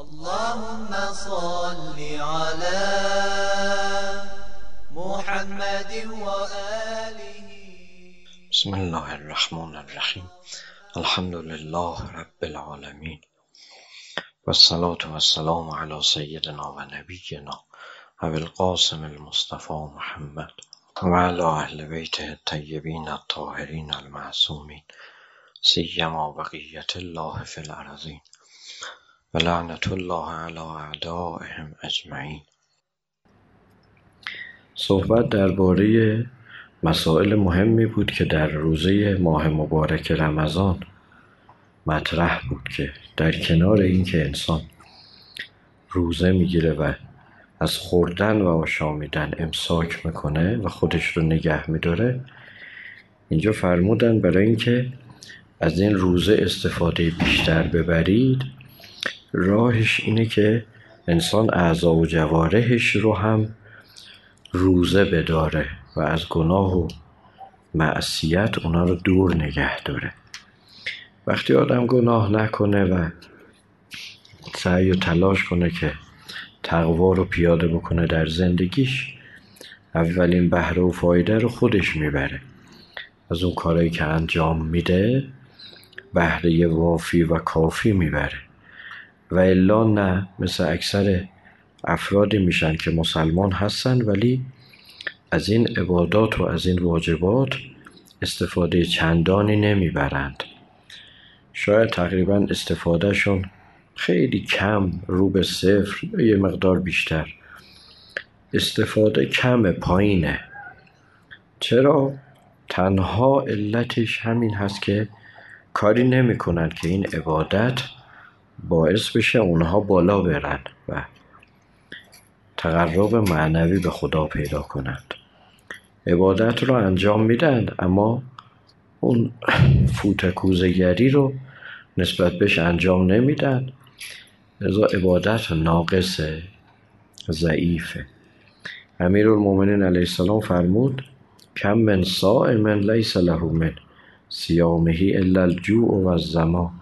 اللهم صل على محمد وآله. بسم الله الرحمن الرحیم. الحمد لله رب العالمین و الصلاة و السلام علی سیدنا و نبینا ابی القاسم المصطفى محمد و علی اهل بیته الطیبین الطاهرین المعصومین سیما بقیة الله فی الارضین و لعنة الله علی اعدائهم اجمعین. صحبت درباره مسائل مهمی بود که در روزه ماه مبارک رمضان مطرح بود که در کنار این که انسان روزه میگیره و از خوردن و آشامیدن امساک میکنه و خودش رو نگه میداره، اینجا فرمودن برای اینکه از این روزه استفاده بیشتر ببرید، راهش اینه که انسان اعضا و جوارحش رو هم روزه بداره و از گناه و معصیت اونا رو دور نگه داره. وقتی آدم گناه نکنه و سعی و تلاش کنه که تقوا رو پیاده بکنه در زندگیش، اولین بهره و فایده رو خودش میبره. از اون کارهایی که انجام میده بهره وافی و کافی میبره، و الا نه، مثل اکثر افرادی میشن که مسلمان هستن ولی از این عبادات و از این واجبات استفاده چندانی نمیبرند. شاید تقریبا استفادهشون خیلی کم، رو به صفر، یه مقدار بیشتر. استفاده کم، پایینه. چرا؟ تنها علتش همین هست که کاری نمی کنن که این عبادت باعث بشه اونها بالا برن و تقرب معنوی به خدا پیدا کنند. عبادت رو انجام میدن اما اون فوتکوزگری رو نسبت بهش انجام نمیدن، لذا عبادت ناقصه، ضعیفه. امیرالمومنین علیه السلام فرمود کم من صائم لیس له من صیامه الا الجوع و الظما.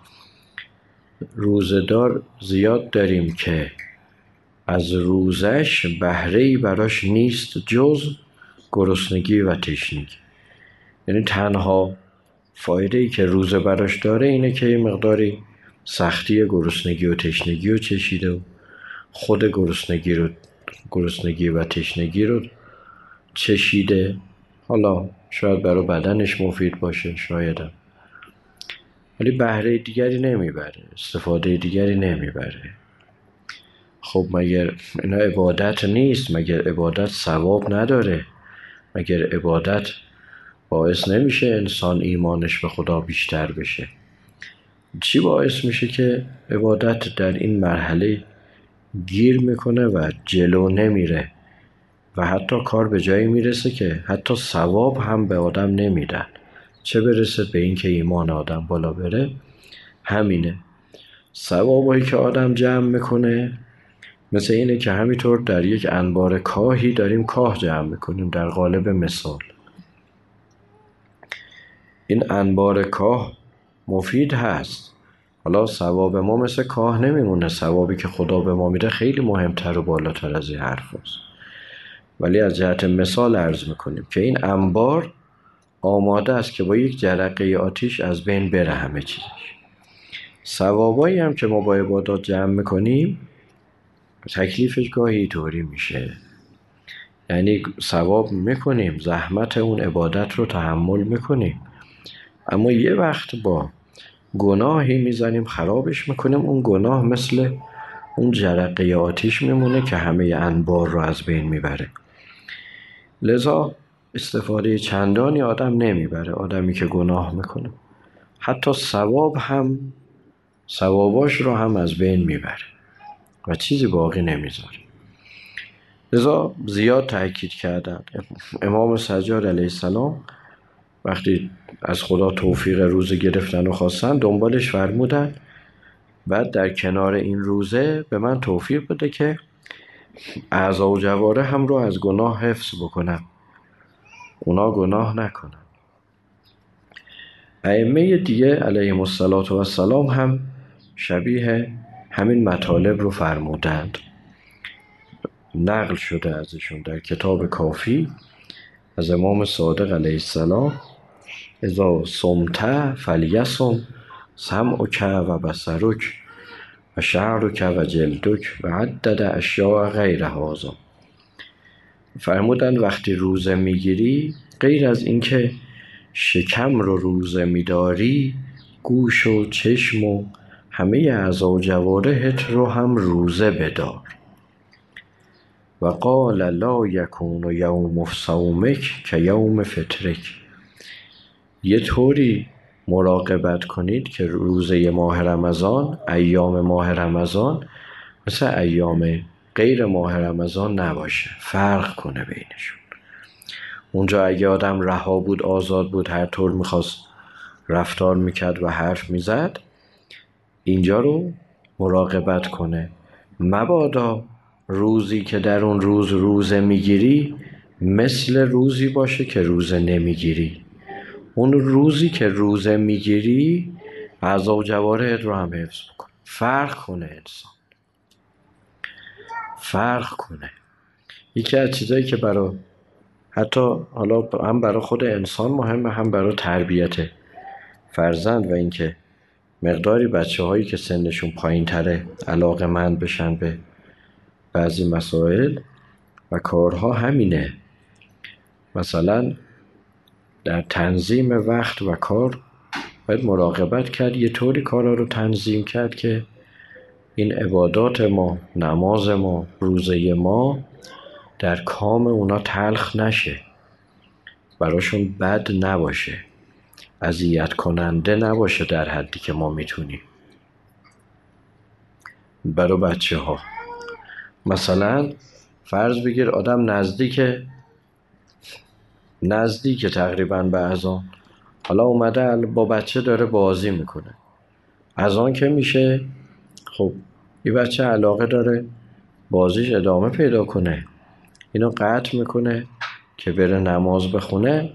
روزدار زیاد داریم که از روزش بهره‌ای براش نیست جز گرسنگی و تشنگی. یعنی تنها فایده‌ای که روزه براش داره اینه که یه مقداری سختی گرسنگی و تشنگی رو چشیده و خود گرسنگی و تشنگی رو چشیده. حالا شاید برای بدنش مفید باشه، شایدم، ولی بهره دیگری نمیبره، استفاده دیگری نمیبره. خب مگر اینا عبادت نیست؟ مگر عبادت ثواب نداره؟ مگر عبادت باعث نمیشه انسان ایمانش به خدا بیشتر بشه؟ چی باعث میشه که عبادت در این مرحله گیر میکنه و جلو نمیره و حتی کار به جایی میرسه که حتی ثواب هم به آدم نمیدن، چه برسه به این که ایمان آدم بالا بره؟ همینه. ثوابایی که آدم جمع میکنه مثل اینه که همینطور در یک انبار کاهی داریم کاه جمع میکنیم. در قالب مثال این انبار کاه مفید هست، حالا ثواب ما مثل کاه نمیمونه، ثوابی که خدا به ما میده خیلی مهمتر و بالاتر از این حرف هست. ولی از جهت مثال عرض میکنیم که این انبار آماده است که با یک جرقه آتیش از بین بره همه چیزش. ثوابایی هم که ما با عبادات جمع میکنیم تکلیفش گاهی طوری میشه، یعنی ثواب میکنیم، زحمت اون عبادت رو تحمل میکنیم، اما یه وقت با گناهی میزنیم خرابش میکنیم، اون گناه مثل اون جرقه آتیش میمونه که همه انبار رو از بین میبره. لذا استفاده چندانی آدم نمیبره، آدمی که گناه میکنه حتی ثواباش رو هم از بین میبره و چیزی باقی نمیذاره. لذا زیاد تأکید کردن. امام سجاد علیه السلام وقتی از خدا توفیق روزه گرفتن و خواستن، دنبالش فرمودن بعد در کنار این روزه به من توفیق بده که اعضا و جوارح هم رو از گناه حفظ بکنم، اونا گناه نکنن. ائمه دیگه علیهم السلام هم شبیه همین مطالب رو فرمودند. نقل شده ازشون در کتاب کافی از امام صادق علیه السلام: اذا صمت فلیصم سمعک و بصرک و شعرک و جلدک و عدد اشیاء غیر هذا. فرمودن وقتی روزه میگیری، غیر از اینکه شکم رو روزه میداری، گوش و چشم و همه اعضا و جوارحت رو هم روزه بدار. و قال لا یکون یوم صومک که یوم فطرک. یه طوری مراقبت کنید که روزه ماه رمضان، ایام ماه رمضان مثل ایام غیر ماه رمضان نباشه، فرق کنه بینشون. اونجا اگه آدم رها بود، آزاد بود، هر طور میخواست رفتار میکرد و حرف میزد، اینجا رو مراقبت کنه. مبادا روزی که در اون روز روزه میگیری مثل روزی باشه که روزه نمیگیری. اون روزی که روزه میگیری اعضا و جوارحت رو هم حفظ بکن. فرق کنه انسان، فرق کنه. یکی از چیزایی که برای حتی حالا هم برای خود انسان مهمه، هم برای تربیت فرزند و اینکه مقداری بچه هایی که سنشون پایین تره علاقه‌مند بشن به بعضی مسائل و کارها، همینه. مثلا در تنظیم وقت و کار باید مراقبت کرد، یه طوری کارها رو تنظیم کرد که این عبادات ما، نماز ما، روزه ما در کام اونا تلخ نشه، براشون بد نباشه، اذیت کننده نباشه در حدی که ما میتونیم. برای بچه ها مثلا فرض بگیر آدم نزدیک تقریبا به اذان، حالا اومده با بچه داره بازی میکنه، اذان که میشه، خب این بچه علاقه داره بازیش ادامه پیدا کنه، اینو قطع میکنه که بره نماز بخونه.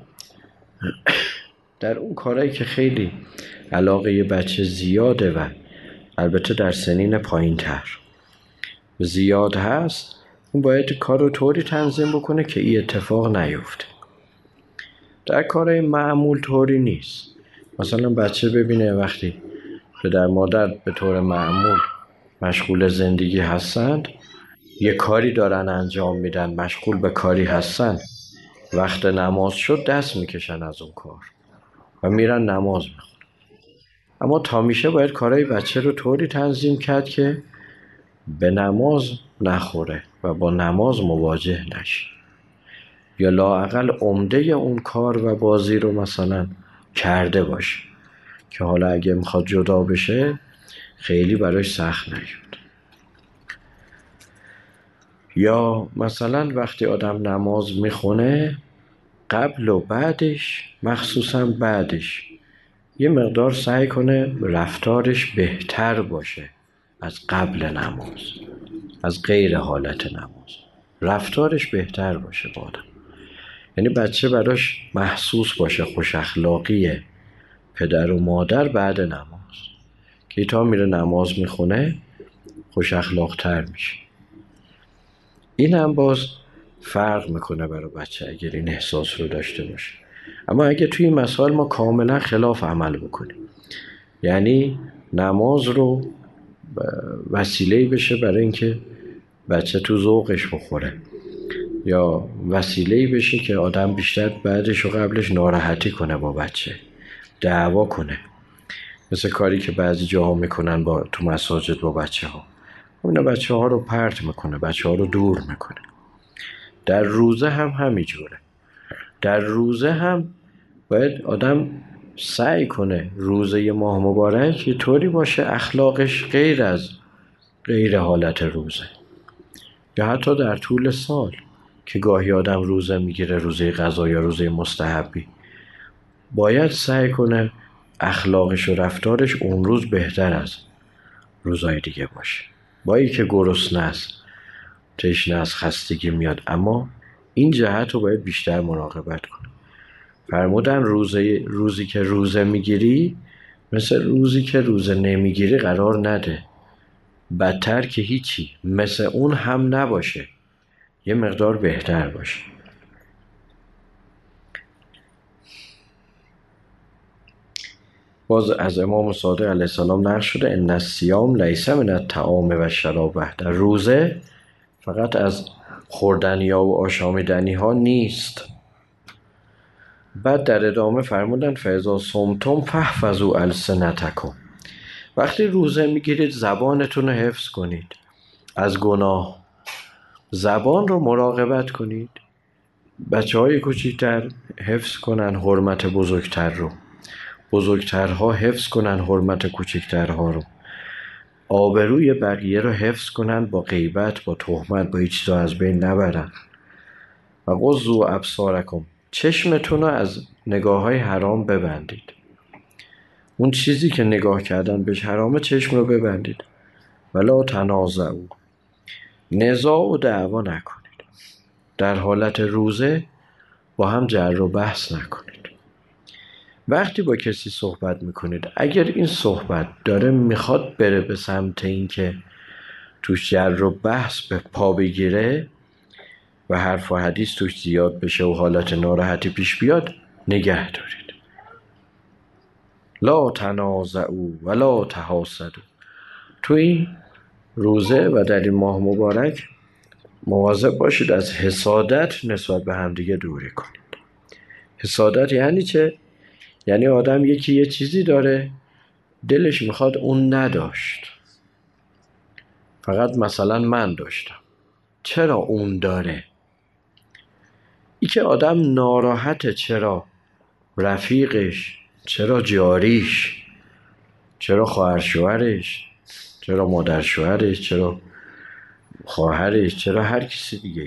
در اون کارهایی که خیلی علاقه یه بچه زیاده و البته در سنین پایین تر زیاد هست، اون باید کار رو طوری تنظیم بکنه که این اتفاق نیفته. در کارهای معمول طوری نیست. مثلا بچه ببینه وقتی پدر مادر به طور معمول مشغول زندگی هستند، یه کاری دارن انجام میدن، مشغول به کاری هستن، وقت نماز شد دست میکشن از اون کار و میرن نماز میخونن. اما تا میشه باید کارهای بچه رو طوری تنظیم کرد که به نماز نخوره و با نماز مواجه نشه، یا لااقل عمده اون کار و بازی رو مثلا کرده باشه که حالا اگه میخواد جدا بشه خیلی براش سخت نیاد. یا مثلا وقتی آدم نماز میخونه قبل و بعدش، مخصوصا بعدش، یه مقدار سعی کنه رفتارش بهتر باشه از قبل نماز، از غیر حالت نماز رفتارش بهتر باشه با آدم. یعنی بچه براش محسوس باشه خوش اخلاقیه پدر و مادر بعد نماز، که تا میره نماز میخونه خوش اخلاق‌تر میشه. این هم باز فرق میکنه برای بچه اگر این احساس رو داشته باشه. اما اگه توی این مسائل ما کاملا خلاف عمل بکنیم، یعنی نماز رو وسیله بشه برای اینکه بچه تو ذوقش بخوره، یا وسیله بشه که آدم بیشتر بعدش و قبلش ناراحتی کنه با بچه، دعوا کنه، مثل کاری که بعضی جاها میکنن تو مساجد با بچه ها، اون بچه ها رو پرت میکنه، بچه ها رو دور میکنه. در روزه هم همینجوره. در روزه هم باید آدم سعی کنه روزه ماه مبارک یه طوری باشه اخلاقش غیر از غیر حالت روزه، یا حتی در طول سال که گاهی آدم روزه میگیره، روزه قضا یا روزه مستحبی، باید سعی کنه اخلاقش و رفتارش اون روز بهتر از روزهای دیگه باشه. با این که گرسنه است، تشنه است، خستگی میاد، اما این جهت رو باید بیشتر مراقبت کنه. فرمودن روزی که روزه میگیری مثل روزی که روزه نمیگیری قرار نده. بدتر که هیچی، مثل اون هم نباشه، یه مقدار بهتر باشه. باز از امام صادق علیه السلام نقل شده ان الصیام لیس من الطعام و الشراب وحده، روزه فقط از خوردنیا و آشامیدنی ها نیست. بعد در ادامه فرمودن فاذا صمتم فاحفظوا السنتکم، وقتی روزه میگیرید زبانتون رو حفظ کنید از گناه، زبان رو مراقبت کنید. بچه های کوچیکتر حفظ کنن حرمت بزرگتر رو، بزرگترها حفظ کنن حرمت کوچکترها رو، آبروی بقیه رو حفظ کنن، با غیبت، با تهمت، با هیچ چیزا از بین نبرن. و غضوا ابصارکم، چشمتون رو از نگاه های حرام ببندید. اون چیزی که نگاه کردن بهش حرامه چشم رو ببندید. ولا تنازعوا، نزاع و دعوا نکنید. در حالت روزه با هم جر و بحث نکنید. وقتی با کسی صحبت میکنید اگر این صحبت داره میخواد بره به سمت این که توش جر و بحث به پا بگیره و حرف و حدیث توش زیاد بشه و حالت ناراحتی پیش بیاد، نگه دارید. لا تنازعوا ولا تحاسدوا. تو این روزه و در این ماه مبارک مواظب باشید از حسادت نسبت به همدیگه دوری کنید. حسادت یعنی چه؟ یعنی آدم یکی یه چیزی داره دلش میخواد اون نداشت، فقط مثلا من داشتم، چرا اون داره؟ ای که آدم ناراحته چرا رفیقش، چرا جاریش، چرا خواهر شوهرش، چرا مادر شوهرش، چرا خواهرش، چرا هر کسی دیگه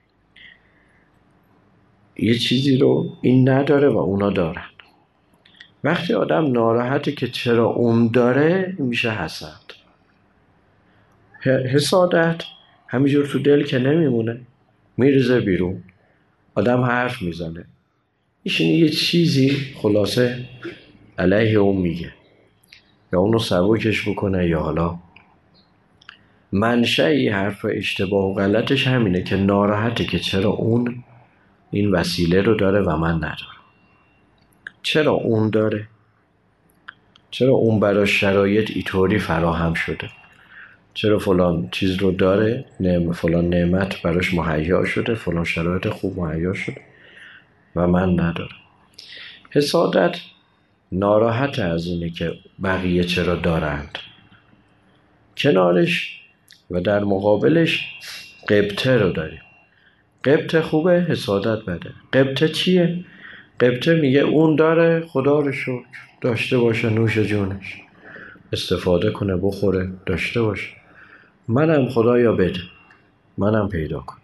یه چیزی رو این نداره و اونا دارن. وقتی آدم ناراحته که چرا اون داره میشه حسد. حسادت همینجور تو دل که نمیمونه، میریزه بیرون، آدم حرف میزنه، میشینه یه چیزی خلاصه علیه اون میگه یا اونو سبکش بکنه، یا حالا منشأ حرف اشتباه و غلطش همینه که ناراحته که چرا اون این وسیله رو داره و من ندارم. چرا اون داره؟ چرا اون برای شرایط اینطوری فراهم شده؟ چرا فلان چیز رو داره، فلان نعمت براش مهیا شده، فلان شرایط خوب مهیا شده و من ندارم. حسادت ناراحت از اینه که بقیه چرا دارند. کنارش و در مقابلش غبطه رو داریم. غبطه خوبه، حسادت بده. غبطه چیه؟ غبطه میگه اون داره، خدا رو شکر، داشته باشه، نوش جونش، استفاده کنه، بخوره، داشته باشه، منم خدایا بده، منم پیدا کنه.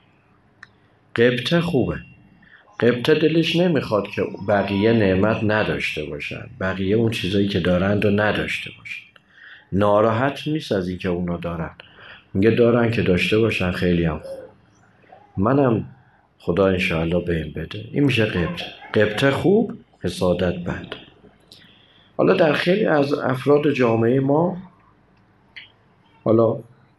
غبطه خوبه. غبطه دلش نمیخواد که بقیه نعمت نداشته باشن، بقیه اون چیزایی که دارند رو نداشته باشن. ناراحت نیست از این که اونا دارن، میگه دارن که داشته باشن، خیلی هم خوب، منم خدا انشاءالله بهم بده. این میشه غبطه. غبطه خوب، حسادت بد. حالا در خیلی از افراد جامعه ما، حالا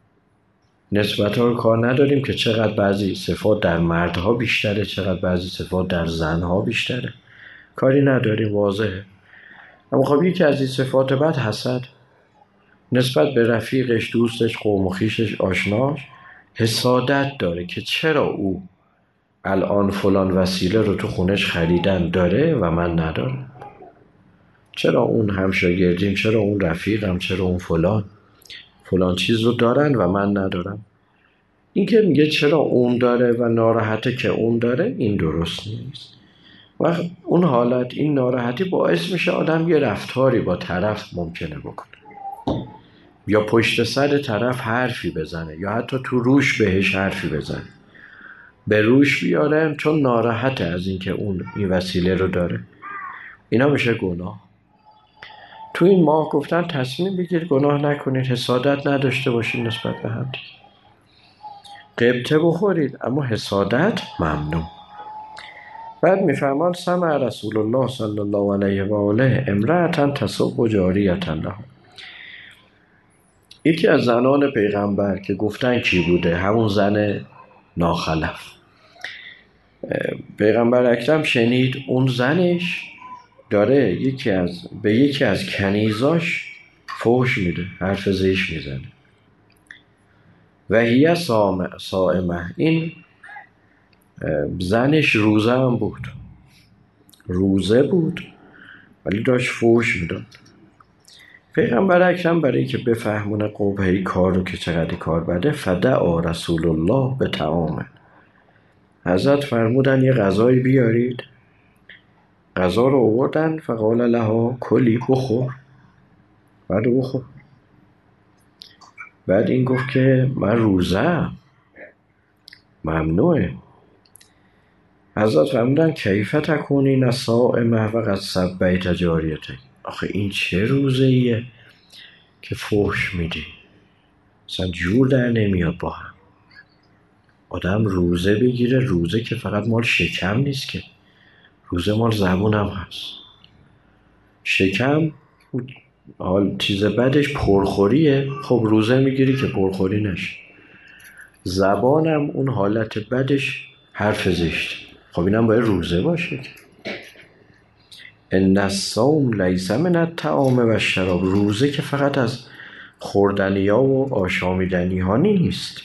نسبت ها رو کار نداریم که چقدر بعضی صفات در مردها بیشتره، چقدر بعضی صفات در زنها بیشتره، کاری نداریم، واضحه. اما خب یکی از این صفات بد حسد، نسبت به رفیقش، دوستش، قوم و خویشش، آشناش حسادت داره که چرا او الان فلان وسیله رو تو خونش خریدن داره و من ندارم، چرا اون همشاگردیم، چرا اون رفیقم، چرا اون فلان چیز رو دارن و من ندارم. این که میگه چرا اون داره و ناراحته که اون داره، این درست نیست. و اون حالت، این ناراحتی باعث میشه آدم یه رفتاری با طرف ممکنه بکنه، یا پشت سر طرف حرفی بزنه، یا حتی تو روش بهش حرفی بزنه، به روش بیاره چون ناراحته از این که اون این وسیله رو داره. اینا میشه گناه. تو این ماه گفتن تصمیم بگیر گناه نکنید، حسادت نداشته باشید نسبت به هم دیگه. غبطه بخورید اما حسادت ممنوع. بعد میفرمان سمع رسول الله صلی الله علیه و آله امرأة تسب جاریة له. یکی از زنان پیغمبر که گفتن کی بوده، همون زن ناخلف، پیغمبر اکرم شنید اون زنش داره به یکی از کنیزاش فحش میده، حرف زشت میزنه. و هی صائمه، این زنش روزه هم بود، روزه بود ولی داشت فحش میداد. پیغمبر اکرم برای اینکه بفهمونه قبح این کار رو که چقدر کار بده، فدعا رسول الله به طعام، حضرت فرمودن یه غذایی بیارید. غذا رو آوردن، فقال لها کلی، بخور، بعد بخور. بعد این گفت که من روزه‌ام، ممنوعه. حضرت فرمودن کیف تکونین صائمه و قد سبیت جاریتک، آخه این چه روزه ایه که فحش میدی؟ اصلا جور در نمیاد با هم. آدم روزه بگیره، روزه که فقط مال شکم نیست که، روزه مال زبون هم هست. شکم حال چیز بدش پرخوریه، خب روزه میگیری که پرخوری نشه. زبانم اون حالت بدش حرف زشت، خب اینم باید روزه باشه. ان الصوم لیس من الطعام و الشراب، روزه که فقط از خوردنی‌ها و آشامیدنی‌ها نیست.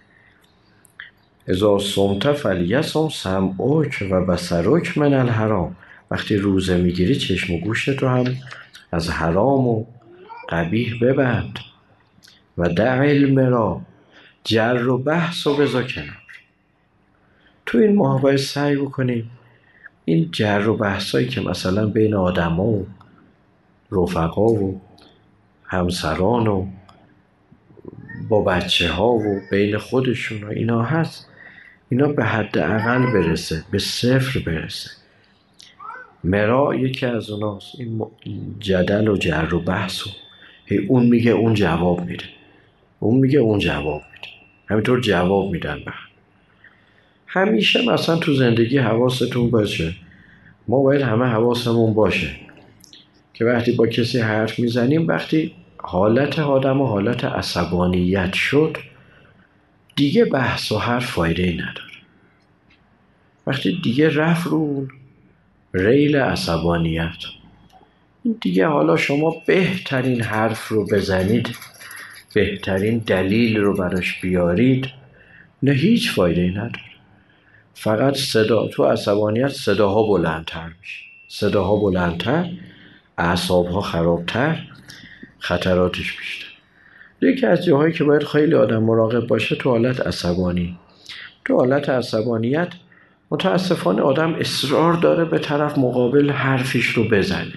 اذا صمت فلیصم سمعک و بصرک من الحرام، وقتی روزه میگیری چشم و گوشت رو هم از حرام و قبیح ببند. و دع المرا، جر و بحث و بذار کنار. تو این ماه باید سعی بکنیم این جر و بحثایی که مثلا بین آدم و رفقا و همسران و با بچه ها و بین خودشون و اینا هست، اینا به حد اقل برسه، به صفر برسه. مرا یکی از اوناست، این جدل و جر و بحث و اون میگه اون جواب میده، اون میگه اون جواب میده، همینطور جواب میدن به همیشه. مثلا تو زندگی حواستون باشه، ما باید همه حواسمون باشه که وقتی با کسی حرف میزنیم، وقتی حالت آدم و حالت عصبانیت شد دیگه بحث و حرف فایده ای نداره. وقتی دیگه رفت رو ریل عصبانیت، دیگه حالا شما بهترین حرف رو بزنید، بهترین دلیل رو براش بیارید، نه هیچ فایده ای نداره. فقط صدا، تو عصبانیت صداها بلندتر میشه، صداها بلندتر، اعصابها خرابتر، خطراتش بیشتر. یکی از جاهایی که باید خیلی آدم مراقب باشه تو حالت عصبانی، تو حالت عصبانیت متاسفانه آدم اصرار داره به طرف مقابل حرفش رو بزنه،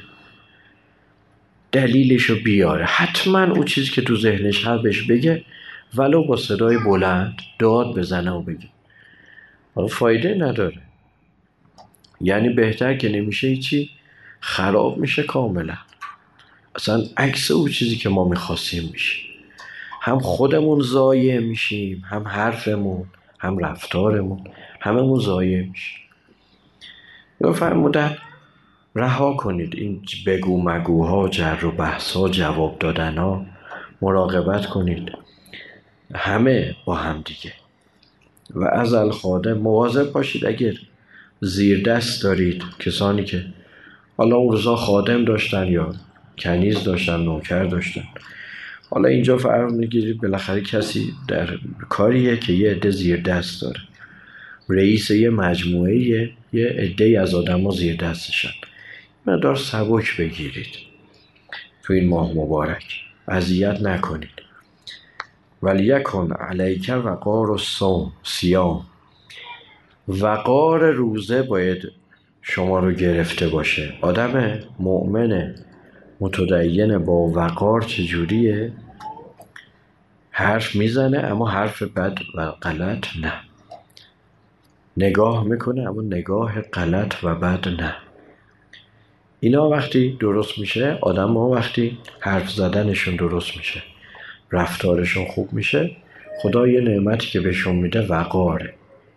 دلیلش رو بیاره، حتما اون چیزی که تو ذهنش هست بهش بگه، ولو با صدای بلند داد بزنه و بگه، فایده نداره. یعنی بهتر که نمیشه، هیچی خراب میشه کاملا، اصلا عکس اون چیزی که ما میخواستیم میشه. هم خودمون ضایع میشیم، هم حرفمون، هم رفتارمون، هممون ضایع میشیم. یا فرمودن رها کنید این بگو مگوها، جر و بحثا، جواب دادنها، مراقبت کنید همه با هم دیگه. و از الخادم مواظب باشید، اگر زیر دست دارید، کسانی که حالا اون روزا خادم داشتن یا کنیز داشتن، نوکر داشتن، حالا اینجا فرق میگیرید بالاخره کسی در کاریه که یه عده زیر دست داره، رئیس یه مجموعه، یه عده از آدم ها زیر دستشن، مقدار سبک بگیرید تو این ماه مبارک، اذیت نکنید. ولیکن علیک وقار الصوم صیام، وقار روزه باید شما رو گرفته باشه. آدم مؤمن متدین با وقار چجوریه؟ حرف میزنه اما حرف بد و غلط نه، نگاه میکنه اما نگاه غلط و بد نه. اینا وقتی درست میشه، آدم ها وقتی حرف زدنشون درست میشه، رفتارشون خوب میشه، خدا یه نعمتی که بهشون میده وقاره.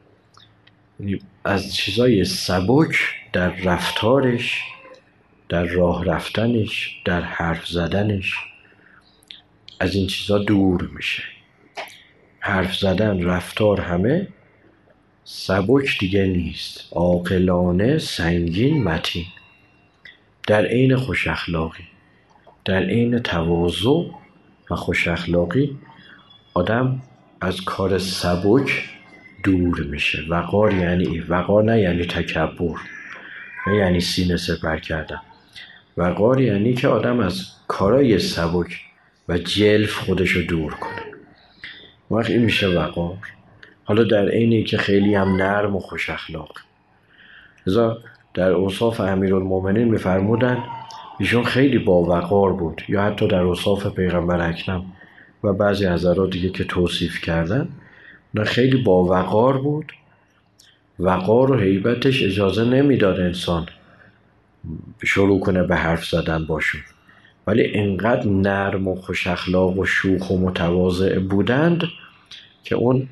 از چیزای سبک در رفتارش، در راه رفتنش، در حرف زدنش، از این چیزا دور میشه. حرف زدن، رفتار همه سبک دیگه نیست، عاقلانه، سنگین، متین، در عین خوش اخلاقی، در عین تواضع و خوش اخلاقی آدم از کار سبک دور میشه. وقار یعنی وقار نه یعنی تکبر، نه یعنی سینه سپر کردن. وقار یعنی که آدم از کارای سبک و جلف خودشو دور کنه. وقت این میشه وقار. حالا در عینی که خیلی هم نرم و خوش اخلاق. لذا در اوصاف امیرالمومنین میفرمودن ایشون خیلی با وقار بود، یا حتی در اوصاف پیغمبر اکرم و بعضی حضرات دیگه که توصیف کردن، نه خیلی با وقار بود. وقار و هیبتش اجازه نمیداد انسان شروع کنه به حرف زدن باشون، ولی انقدر نرم و خوش اخلاق و شوخ و متواضع بودند که اون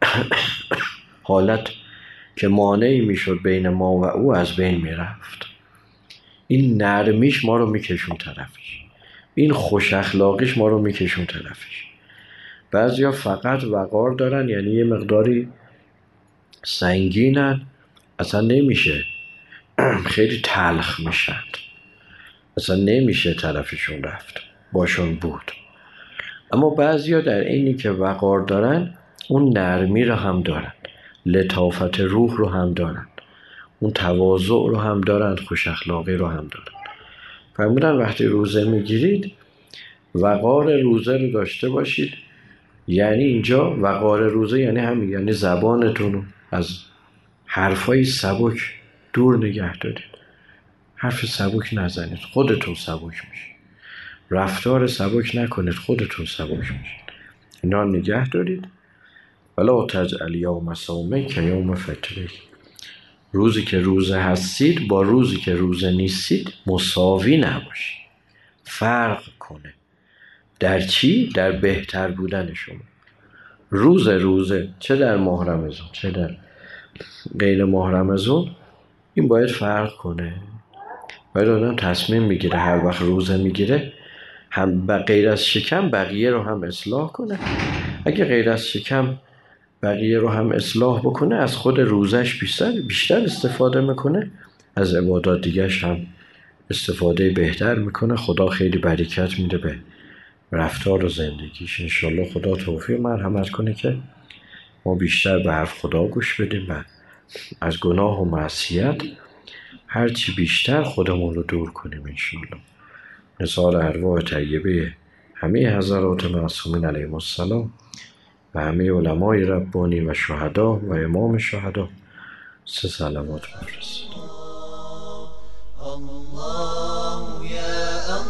حالت که مانعی میشد بین ما و او از بین میرفت. این نرمیش ما رو میکشون طرفش، این خوش اخلاقیش ما رو میکشون طرفش. بعضیا فقط وقار دارن، یعنی یه مقداری سنگینن، اصلا نمیشه خیلی تلخ میشن، اصلا نمیشه طرفشون رفت باشون بود. اما بعضیا در اینی که وقار دارن اون نرمی رو هم دارن، لطافت روح رو هم دارن، اون تواضع رو هم دارن، خوش اخلاقی رو هم دارن. فرمودن وقتی روزه میگیرید وقار روزه رو داشته باشید. یعنی اینجا وقار روزه یعنی همین، یعنی زبانتون رو از حرفای سبک دور نگه دارید. حرف سبک نزنید، خودتون سبک میشید. رفتار سبک نکنید، خودتون سبک میشید. اینا نگه دارید. ولا تجعل یوم صومک یوم فطرک. روزی که روزه هستید با روزی که روزه نیستید مساوی نباشید، فرق کنه. در چی؟ در بهتر بودن شما. روزه چه در ماه رمضان چه در غیر ماه رمضان، این باید فرق کنه. باید آدم تصمیم میگیره هر وقت روزه میگیره هم غیر از شکم بقیه رو هم اصلاح کنه. اگه غیر از شکم بقیه رو هم اصلاح بکنه، از خود روزش بیشتر استفاده میکنه، از عبادات دیگرش هم استفاده بهتر میکنه. خدا خیلی برکت میده به رفتار و زندگیش. انشالله خدا توفیق مرحمت کنه که ما بیشتر به حرف خدا گوش بدیم و از گناه و معصیت هرچی بیشتر خودمون رو دور کنیم انشالله. نثار ارواح طیبه همه حضرات معصومین علیهم السلام و همه علمای ربانی و شهدا و امام شهدا 3 صلوات بفرستید. الله یا